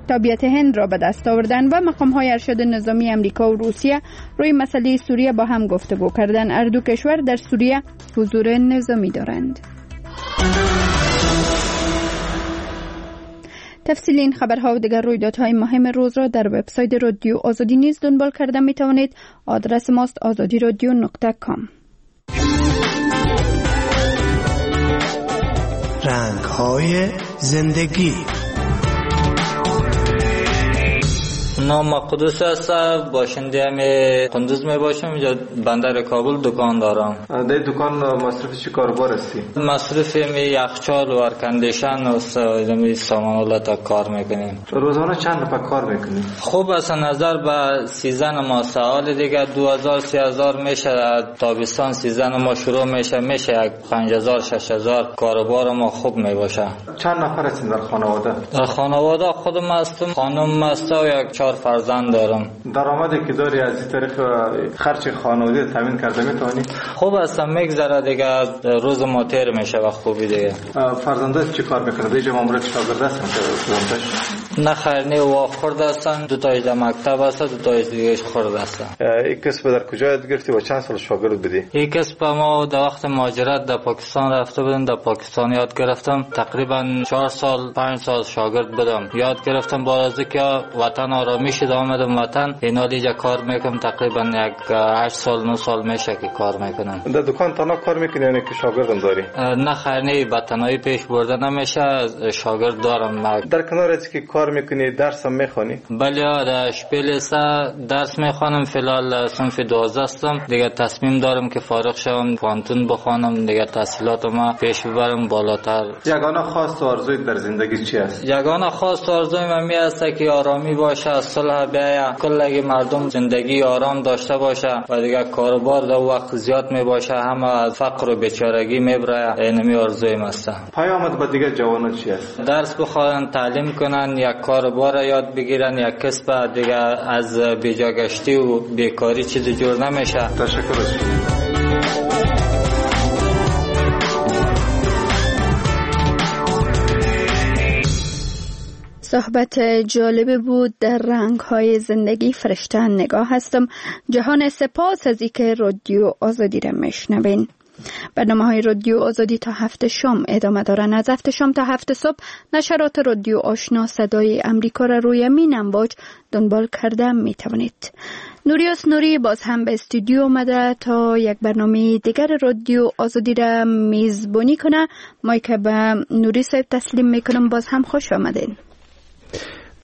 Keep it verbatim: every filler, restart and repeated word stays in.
تابعیت هند را به دست آوردن و مقام‌های ارشد نظامی امریکا و روسیه روی مسئله سوریه با هم گفتگو کردند. هر دو کشور در سوریه حضور نظامی دارند. تفصیل این خبرها و دیگر رویدادهای مهم روز را در وبسایت رادیو آزادی نیز دنبال کرده می توانید. آدرس ماست آزادی رادیو نقطه کام. رنگ‌های زندگی. نام قدوس است، باشنده همه قندوز می باشم. اینجا بندر کابل دکان دارم. در دکان مصرف چی کاربار هستی؟ مصرف می یخچال و ارکندیشن و می سامانالات کار میکنیم. روزانه چند نفر کار میکنیم؟ خوب است نظر به سیزن ما سال دیگه دو هزار سی هزار میشه. تابستان سیزن ما شروع میشه میشه یک پنج هزار شش هزار کاربار ما خوب می باشه. چند نفر هستین در خانواده؟ در خانواده خودم هستم، خانم است و یک چهار فرزند دارم. درآمدی که داری از این طریق خرج خانواده تامین کرده میتونی؟ خوب است میگذره دیگه، روز ما تیر میشه و خوبی دیگه. فرزندات چی کار میکنه؟ دیگه مامورات شاگرد هستن که نه خیر نه واف خورده هستن، دو تایش در مکتب هستن، دو تایش دیگه خورده هستن. این کسب در کجا یاد گرفتی و چند سال شاگرد بودی؟ این کسب ما در وقت مهاجرت در پاکستان رفته بودم، در پاکستان یاد گرفتم. تقریبا چهار سال پنج سال شاگرد بودم. یاد گرفتم بعد از اینکه وطن آرامی شد آمدم وطن. اینا دیگه کار میکنم تقریبا یک هشت سال نه سال میشه که کار میکنم. در دکان تنها کار میکنی یعنی که شاگردم داری؟ نه خیر نه، به تنهایی پیش برده نمیشه، شاگرد دارم. در کنار از که کار میکنی درس هم میخوانی؟ بله در شپیلسا درس میخوانم. فعلا صنف دوازده هستم. دیگه تصمیم دارم که فارغ شوم پانتون بخوانم، دیگه تحصیلاتم پیش ببرم بالاتر. یگانه خواست و آرزوی در زندگی چی است؟ یگانه خواست و آرزوی من می است که آرامی باشه، صلح بیاید، کل مردم زندگی آرام داشته باشه و دیگه کاروبار در وقت زیاد می باشه، همه از فقر و بیچارگی میبره. اینمی آرزوی من است. پیامت به دیگه جوانان چی است؟ درس بخوان، تعلیم کنن، یک کاروبار یاد بگیرن، یک کسب دیگه، از بیجاگشتی و بیکاری چیزی جور نمیشه. تشکر. صحبت جالب بود. در رنگ‌های زندگی فرشته نگاه هستم. جهان سپاس از اینکه رادیو آزادی را میشنوین. برنامه‌های رادیو آزادی تا هفت شام ادامه دارن. از هفت شام تا هفت صبح نشرات رادیو آشنا صدای امریکا را روی مین امواج دنبال کرده می توانید. نوریاس نوری باز هم به استودیو آمده تا یک برنامه دیگر رادیو آزادی را میزبانی کنه. مایک به نوری صاحب تسلیم میکنم. باز هم خوش آمدین.